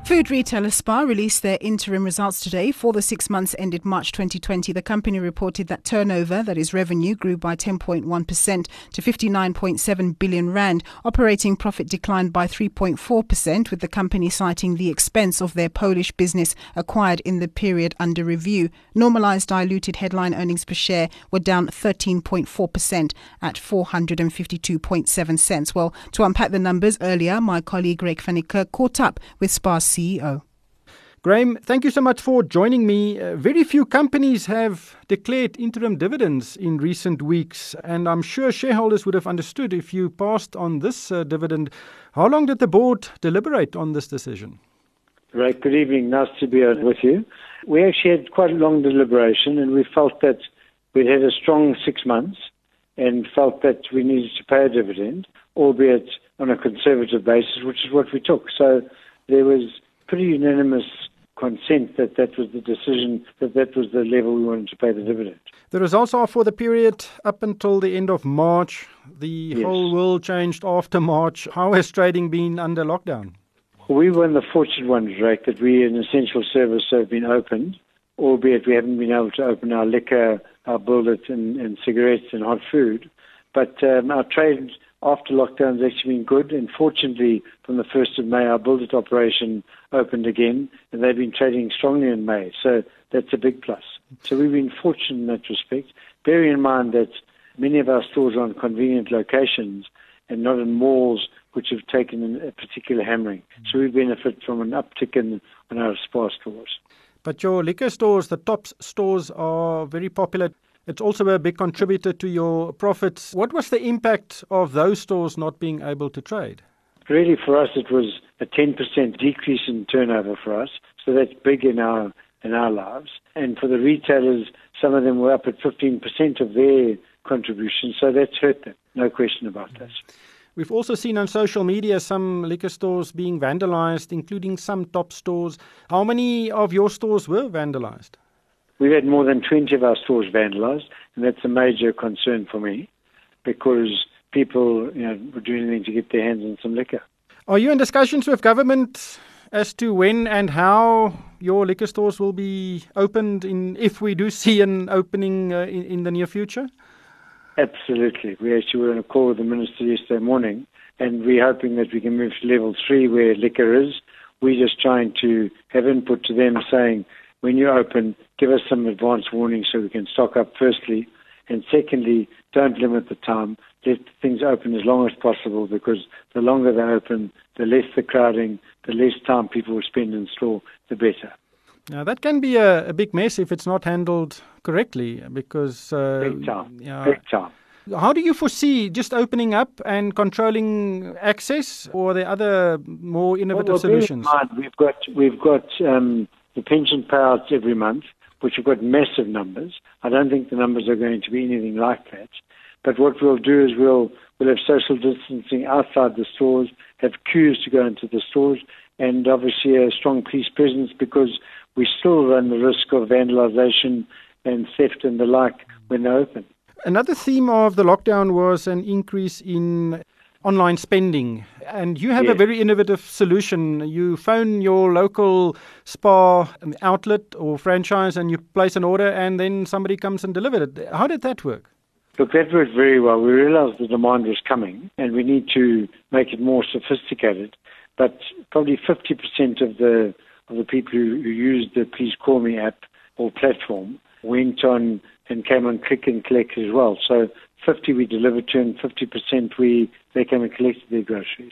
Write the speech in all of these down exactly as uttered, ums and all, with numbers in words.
Food retailer Spar released their interim results today. For the six months ended March twenty twenty, the company reported that turnover, that is revenue, grew by ten point one percent to fifty-nine point seven billion rand. Operating profit declined by three point four percent, with the company citing the expense of their Polish business acquired in the period under review. Normalised diluted headline earnings per share were down thirteen point four percent at four hundred fifty-two point seven cents. Well, to unpack the numbers earlier, my colleague Greg van Niekerk caught up with Spar's C E O. Graham, thank you so much for joining me. Uh, very few companies have declared interim dividends in recent weeks, and I'm sure shareholders would have understood if you passed on this uh, dividend. How long did the board deliberate on this decision? Right, good evening. Nice to be on with you. We actually had quite a long deliberation, and we felt that we'd had a strong six months and felt that we needed to pay a dividend, albeit on a conservative basis, which is what we took. So there was pretty unanimous consent that that was the decision, that that was the level we wanted to pay the dividend. The results are for the period up until the end of March. The Yes. whole world changed after March. How has trading been under lockdown? We were in the fortunate ones, right, that we, an essential service, have been opened, albeit we haven't been able to open our liquor, our bullets and, and cigarettes and hot food. But um, our trade after lockdown has actually been good, and fortunately from the first of May our Build-It operation opened again, and they've been trading strongly in May, so that's a big plus. So we've been fortunate in that respect, bearing in mind that many of our stores are on convenient locations and not in malls which have taken a particular hammering. So we benefit from an uptick in, in our Spar stores. But your liquor stores, the Tops stores, are very popular. It's also a big contributor to your profits. What was the impact of those stores not being able to trade? Really, for us, it was a ten percent decrease in turnover for us. So that's big in our in our lives. And for the retailers, some of them were up at fifteen percent of their contribution. So that's hurt them, no question about that. We've also seen on social media some liquor stores being vandalized, including some Top stores. How many of your stores were vandalized? We've had more than twenty of our stores vandalized, and that's a major concern for me because people, you know, were doing anything to get their hands on some liquor. Are you in discussions with government as to when and how your liquor stores will be opened, in, if we do see an opening uh, in, in the near future? Absolutely. We actually were on a call with the Minister yesterday morning, and we're hoping that we can move to level three where liquor is. We're just trying to have input to them saying, when you open, give us some advance warning so we can stock up firstly. And secondly, don't limit the time. Let things open as long as possible, because the longer they open, the less the crowding, the less time people will spend in store, the better. Now, that can be a, a big mess if it's not handled correctly, because... Uh, Big time. Yeah. Big time. How do you foresee just opening up and controlling access, or are there other more innovative well, well, solutions? bear in mind, we've got, we've got um, the pension payouts every month, which have got massive numbers. I don't think the numbers are going to be anything like that. But what we'll do is we'll we'll have social distancing outside the stores, have queues to go into the stores, and obviously a strong police presence, because we still run the risk of vandalization and theft and the like when they open. Another theme of the lockdown was an increase in online spending, and you have Yes. a very innovative solution. You phone your local Spar outlet or franchise and you place an order, and then somebody comes and delivers it. How did that work? Look, that worked very well. We realized the demand was coming, and we need to make it more sophisticated. But probably fifty percent of the of the people who, who used the Please Call Me app or platform went on and came on Click and Collect as well. So fifty we delivered to, and fifty percent we they came and collected their groceries.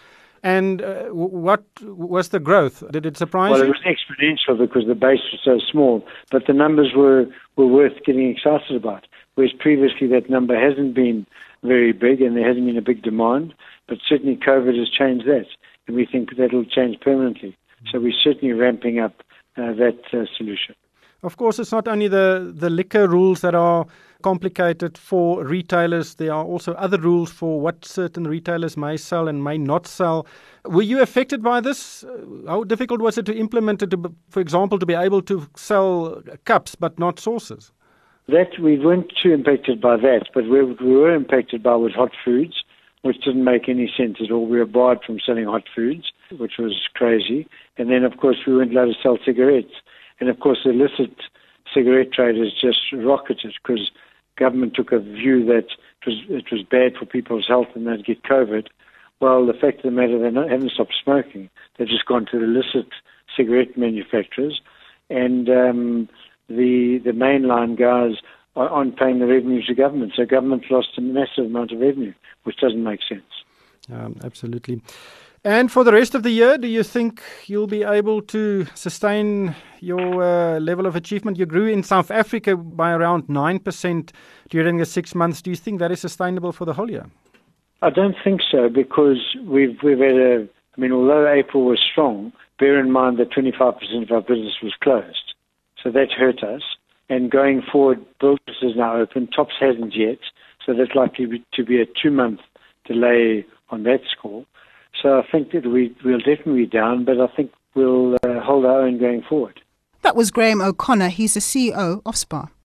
And uh, what was the growth? Did it surprise Well, you? it was exponential because the base was so small, but the numbers were, were worth getting excited about. Whereas previously that number hasn't been very big and there hasn't been a big demand, but certainly COVID has changed that, and we think that will change permanently. So we're certainly ramping up uh, that uh, solution. Of course, it's not only the, the liquor rules that are complicated for retailers. There are also other rules for what certain retailers may sell and may not sell. Were you affected by this? How difficult was it to implement it, to, for example, to be able to sell cups but not sauces? That we weren't too impacted by that, but we, we were impacted by was hot foods, which didn't make any sense at all. We were barred from selling hot foods. which was crazy. And then, of course, we weren't allowed to sell cigarettes. And, of course, the illicit cigarette traders just rocketed because government took a view that it was, it was bad for people's health and they'd get COVID. Well, the fact of the matter, they haven't stopped smoking. They've just gone to the illicit cigarette manufacturers. And um, the the mainline guys aren't paying the revenue to government. So government lost a massive amount of revenue, which doesn't make sense. Um, absolutely. And for the rest of the year, do you think you'll be able to sustain your uh, level of achievement? You grew in South Africa by around nine percent during the six months. Do you think that is sustainable for the whole year? I don't think so, because we've we've had a, I mean, although April was strong, bear in mind that twenty-five percent of our business was closed. So that hurt us. And going forward, Builders is now open. Tops hasn't yet. So there's likely to be a two-month delay on that score. So I think that we, we'll definitely be down, but I think we'll uh, hold our own going forward. That was Graham O'Connor. He's the C E O of SPAR.